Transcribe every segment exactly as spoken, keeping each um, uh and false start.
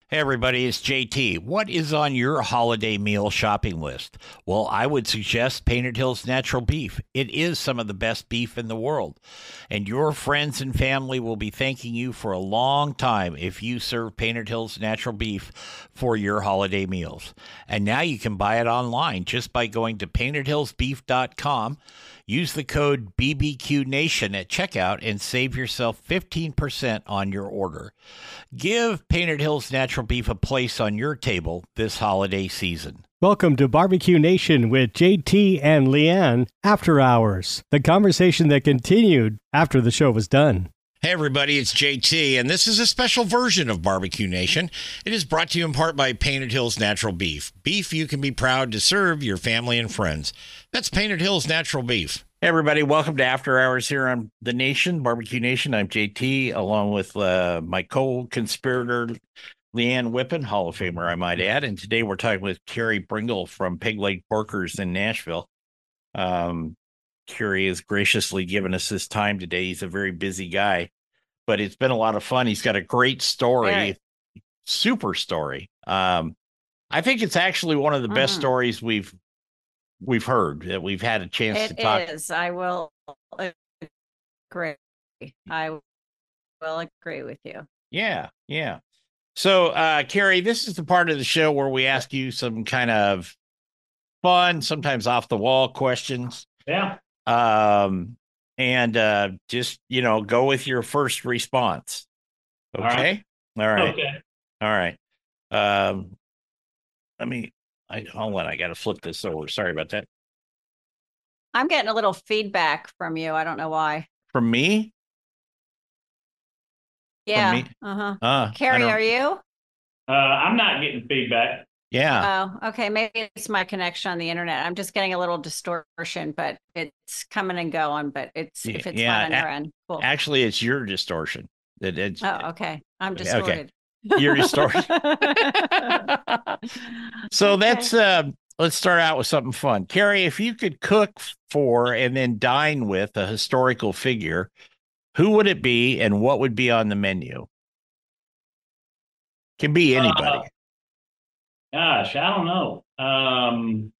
Hey, everybody, it's J T. What is on your holiday meal shopping list? Well, I would suggest Painted Hills Natural Beef. It is some of the best beef in the world, and your friends and family will be thanking you for a long time if you serve Painted Hills Natural Beef for your holiday meals. And now you can buy it online just by going to painted hills beef dot com. Use the code B B Q Nation at checkout and save yourself fifteen percent on your order. Give Painted Hills Natural Beef a place on your table this holiday season. Welcome to Barbecue Nation with J T and Leanne After Hours, the conversation that continued after the show was done. Hey everybody, it's J T, and this is a special version of Barbecue Nation. It is brought to you in part by Painted Hills Natural Beef. Beef you can be proud to serve your family and friends. That's Painted Hills Natural Beef. Hey everybody, welcome to After Hours here on The Nation, Barbecue Nation. I'm J T, along with uh, my co-conspirator, Leanne Whippen, Hall of Famer, I might add. And today we're talking with Kerry Bringle from Peg Leg Porkers in Nashville. Um, Kerry has graciously given us his time today. He's a very busy guy, but it's been a lot of fun. He's got a great story, Very. super story. Um, I think it's actually one of the best Mhm. stories we've we've heard that we've had a chance to It talk. is. I will agree. I will agree with you. Yeah, yeah. So, uh, Kerry, this is the part of the show where we ask you some kind of fun, sometimes off the wall questions. Yeah. Um, and uh, just, you know, go with your first response. All right. Okay. All right. Okay. All right. Um, let me, I hold on. I got to flip this over. Sorry about that. I'm getting a little feedback from you. I don't know why. From me? Yeah. me? Uh-huh. Uh, I Carrie, don't- are you? Uh, I'm not getting feedback. Yeah. Oh, okay. Maybe it's my connection on the internet. I'm just getting a little distortion, but it's coming and going. But it's if it's Yeah, fine on a- your end, cool. Actually, it's your distortion. That it's Oh, okay. I'm Okay. distorted. You're distorted. So Okay. that's uh, let's start out with something fun. Kerry, if you could cook for and then dine with a historical figure, who would it be and what would be on the menu? Can be anybody. Uh, Gosh, I don't know. Um,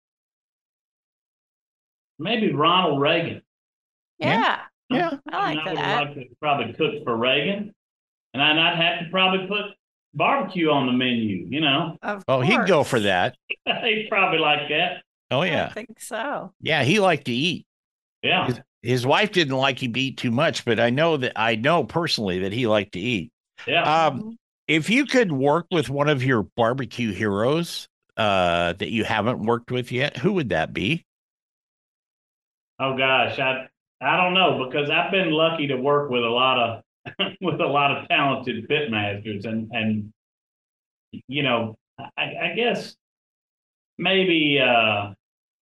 maybe Ronald Reagan. Yeah. Yeah. I like I would that. like to probably cook for Reagan, and I'd I'd have to probably put barbecue on the menu. You know, Of Oh, he'd go course. for that. he'd probably like that. Oh I yeah. think so. Yeah, he liked to eat. Yeah. His, his wife didn't like him to eat too much, but I know that I know personally that he liked to eat. Yeah. Um, if you could work with one of your barbecue heroes uh, that you haven't worked with yet, who would that be? Oh gosh, I I don't know, because I've been lucky to work with a lot of with a lot of talented pit masters, and and you know, I, I guess maybe uh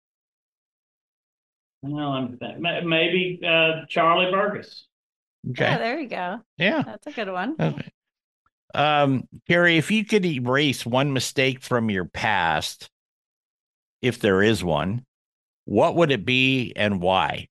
well, I'm th- may- maybe uh Charlie Burgess. Okay. Yeah, there you go. Yeah. That's a good one. Okay. Um, Carrie, if you could erase one mistake from your past, if there is one, what would it be and why?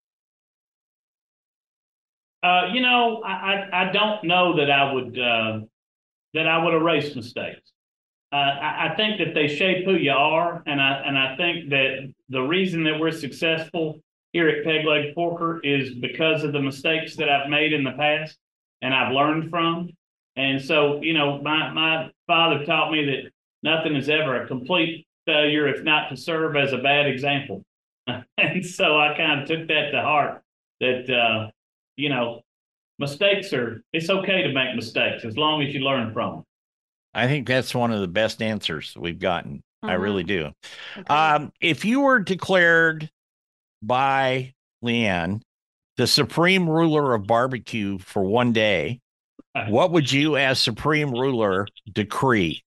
Uh, you know, I, I I don't know that I would uh, that I would erase mistakes. Uh, I, I think that they shape who you are, and I and I think that the reason that we're successful here at Peg Leg Porker is because of the mistakes that I've made in the past and I've learned from. And so, you know, my my father taught me that nothing is ever a complete failure if not to serve as a bad example. And so I kind of took that to heart. That uh, you know, mistakes are, it's okay to make mistakes as long as you learn from them. I think that's one of the best answers we've gotten. I Mhm. really do. Agreed. Um, if you were declared by Leanne the supreme ruler of barbecue for one day, what would you, as supreme ruler, decree?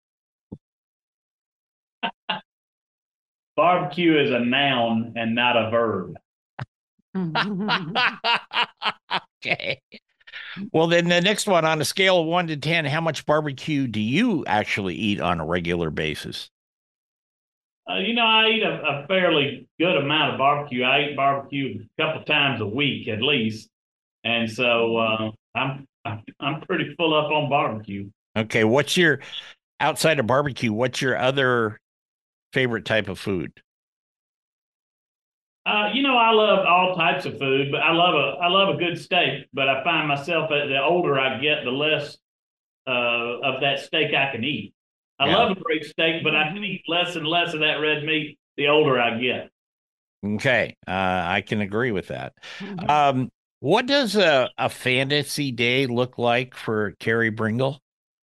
Barbecue is a noun and not a verb. Okay. Well, then the next one, on a scale of one to ten, how much barbecue do you actually eat on a regular basis? Uh, you know, I eat a, a fairly good amount of barbecue. I eat barbecue a couple times a week at least, and so uh, I'm, I'm I'm pretty full up on barbecue. Okay, what's your outside of barbecue? What's your other favorite type of food? Uh, you know, I love all types of food, but I love a I love a good steak. But I find myself that the older I get, the less uh, of that steak I can eat. I Yeah. love a great steak, but I can eat less and less of that red meat the older I get. Okay, uh, I can agree with that. Mhm. Um, what does a, a fantasy day look like for Carrie Bringle?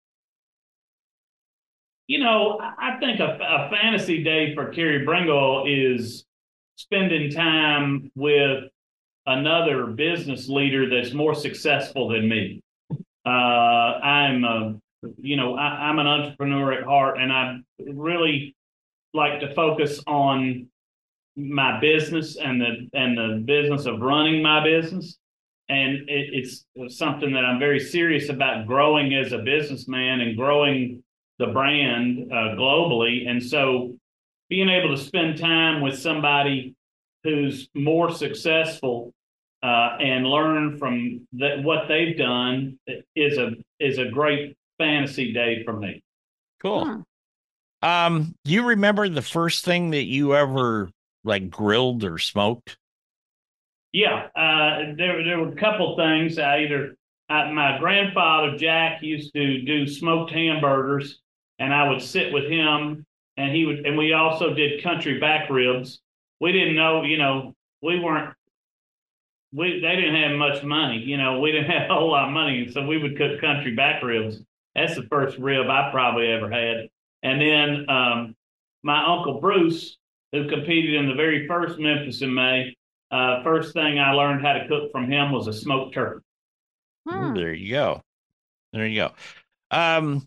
You know, I I think a, a fantasy day for Kerry Bringle is spending time with another business leader that's more successful than me. Uh, I'm, a, you know, I, I'm an entrepreneur at heart, and I really like to focus on my business and the and the business of running my business. And it, it's something that I'm very serious about growing as a businessman and growing the brand uh, globally. And so being able to spend time with somebody who's more successful uh, and learn from that what they've done is a is a great fantasy day for me. Cool. Hmm. Um, do you remember the first thing that you ever like grilled or smoked? Yeah, uh, there there were a couple things. I either uh, my grandfather Jack used to do smoked hamburgers, and I would sit with him, and he would, and we also did country back ribs. We didn't know, you know, we weren't we they didn't have much money, you know, we didn't have a whole lot of money, so we would cook country back ribs. That's the first rib I probably ever had. And then um, my uncle Bruce, who competed in the very first Memphis in May, uh, first thing I learned how to cook from him was a smoked turkey. Ooh, Hmm. there you go. There you go. Um,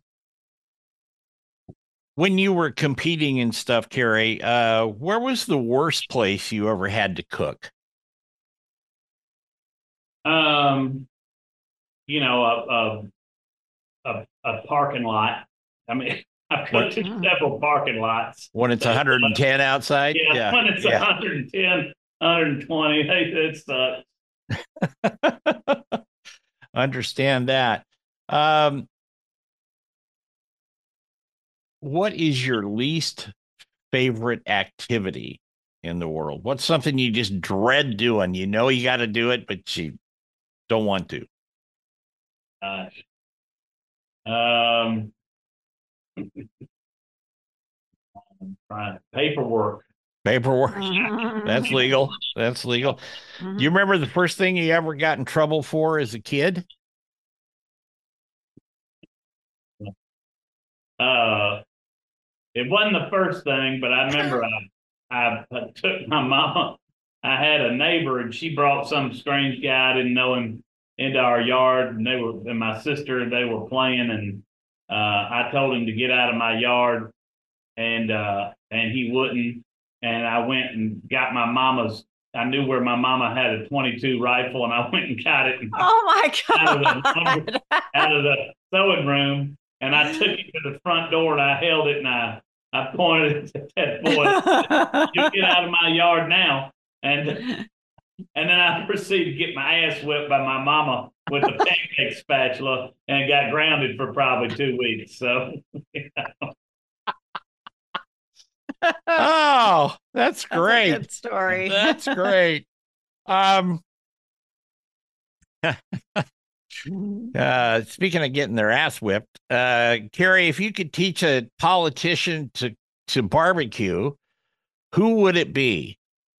when you were competing and stuff, Carrie, uh, where was the worst place you ever had to cook? Um, you know, a, a, a, a parking lot. I mean, I've When cooked in several parking lots. when it's But, uh, one hundred ten outside? yeah, Yeah. when it's Yeah. one hundred ten, one hundred twenty, hey, it sucks. Understand that. Um, what is your least favorite activity in the world? What's something you just dread doing? You know you got to do it, but you don't want to. Gosh. Um, right. Paperwork. Paperwork. That's Mhm. legal. That's legal. Do you Mhm. remember the first thing you ever got in trouble for as a kid? Uh, it wasn't the first thing, but I remember I, I took my mama. I had a neighbor, and she brought some strange guy I didn't know him into our yard, and they were and my sister and they were playing, and uh, I told him to get out of my yard, and uh, and he wouldn't. And I went and got my mama's. I knew where my mama had a twenty-two rifle, and I went and got it and Oh my out of the God. out of the sewing room, and I took it to the front door, and I held it, and I I pointed at that boy. You get out of my yard now, and and then I proceeded to get my ass whipped by my mama with a pancake spatula, and got grounded for probably two weeks. So. Oh, that's That's a great. good story. That's great. Um, uh, speaking of getting their ass whipped, uh, Carrie, if you could teach a politician to to barbecue, who would it be?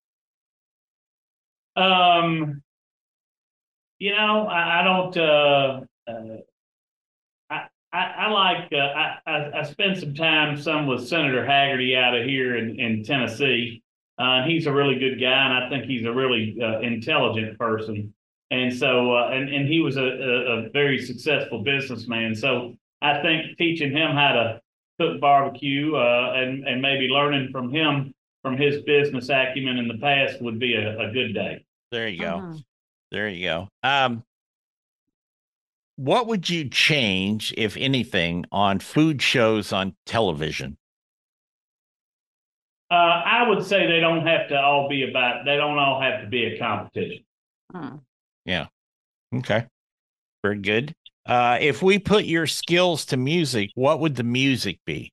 Um, you know, I, I don't. Uh, uh, I, I, I like. Uh, I, I I spent some time some with Senator Haggerty out of here in in Tennessee. Uh, he's a really good guy, and I think he's a really uh, intelligent person. And so, uh, and and he was a, a, a very successful businessman. So I think teaching him how to cook barbecue uh, and and maybe learning from him from his business acumen in the past would be a, a good day. There you go. Mhm. There you go. Um, what would you change, if anything, on food shows on television? Uh, I would say they don't have to all be about. They don't all have to be a competition. Hmm. Yeah. Okay. Very good. Uh, if we put your skills to music, what would the music be?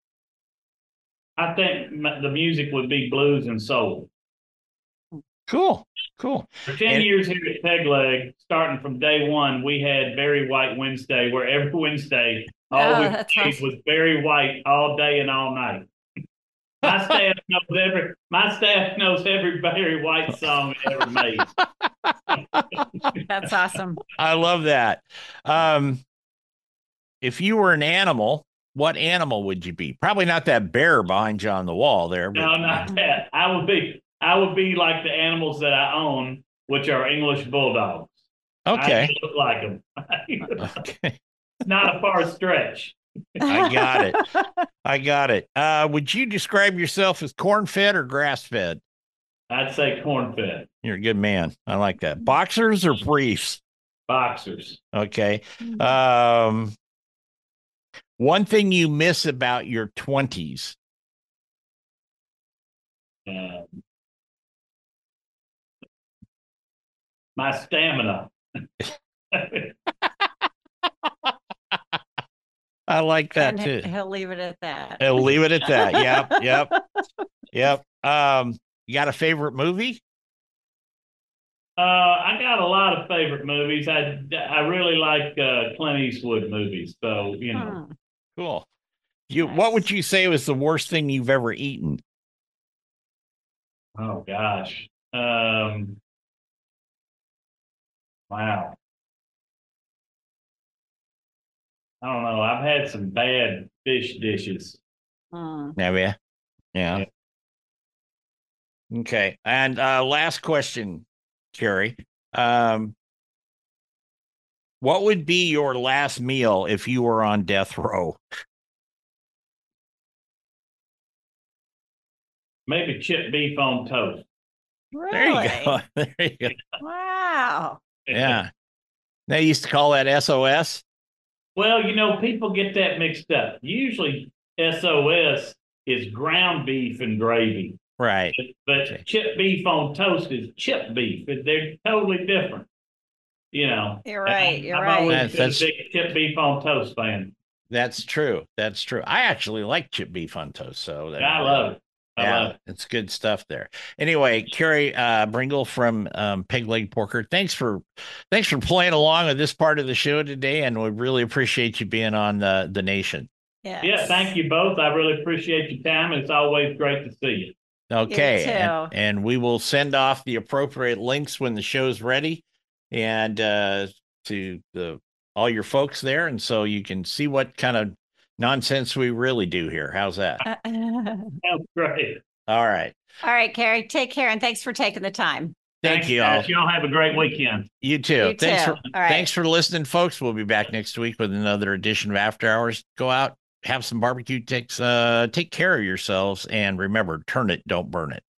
I think m- the music would be blues and soul. Cool, cool. For ten And- years here at Peg Leg, starting from day one, we had Barry White Wednesday, where every Wednesday all Oh, we that's played awesome. was Barry White all day and all night. My staff knows every my staff knows every Barry White song ever made. That's awesome. I love that. Um, if you were an animal, what animal would you be? Probably not that bear behind you on the wall there. But... No, not that. I would be I would be like the animals that I own, which are English bulldogs. Okay. I look like them. Okay. It's not a far stretch. I got it. I got it. Uh, would you describe yourself as corn fed or grass fed? I'd say corn fed. You're a good man. I like that. Boxers or briefs? Boxers. Okay. Um, one thing you miss about your twenties? Uh, my stamina. I like that And too. he- he'll leave it at that. I'll leave it at that. Yep. Yep. Yep. Um, you got a favorite movie? Uh, I got a lot of favorite movies. I, I really like uh, Clint Eastwood movies. So, you know, Hmm. Cool. You, what would you say was the worst thing you've ever eaten? oh gosh. Um, wow. I don't know. I've had some bad fish dishes. Hmm. Have you? Yeah. Okay. And uh, last question, Carrie. Um, what would be your last meal if you were on death row? Maybe chipped beef on toast. Really? There you go. There you go. Wow. Yeah. They used to call that S O S. Well, you know, people get that mixed up. Usually S O S is ground beef and gravy, Right. but Okay. chipped beef on toast is chipped beef. They're totally different. You know, You're right, you're I've right. always That's- been a that's- big chipped beef on toast fan. That's true. That's true. I actually like chip beef on toast. So that, I love it. I yeah, love it. it's good stuff there. Anyway, Carrie uh, Bringle from um, Peg Leg Porker, thanks for thanks for playing along with this part of the show today, and we really appreciate you being on the the Nation. Yes. Yeah, thank you both. I really appreciate your time. It's always great to see you. Okay, too. and, and we will send off the appropriate links when the show's ready, and uh, to the all your folks there, and so you can see what kind of nonsense we really do here. How's that? Uh, Sounds great. All right. All right, Carrie, take care and thanks for taking the time. Thank Thanks, you all. guys. Y'all have a great weekend. You too. You thanks too. for All right. thanks for listening, folks. We'll be back next week with another edition of After Hours. Go out, have some barbecue. Takes uh, take care of yourselves, and remember, turn it, don't burn it.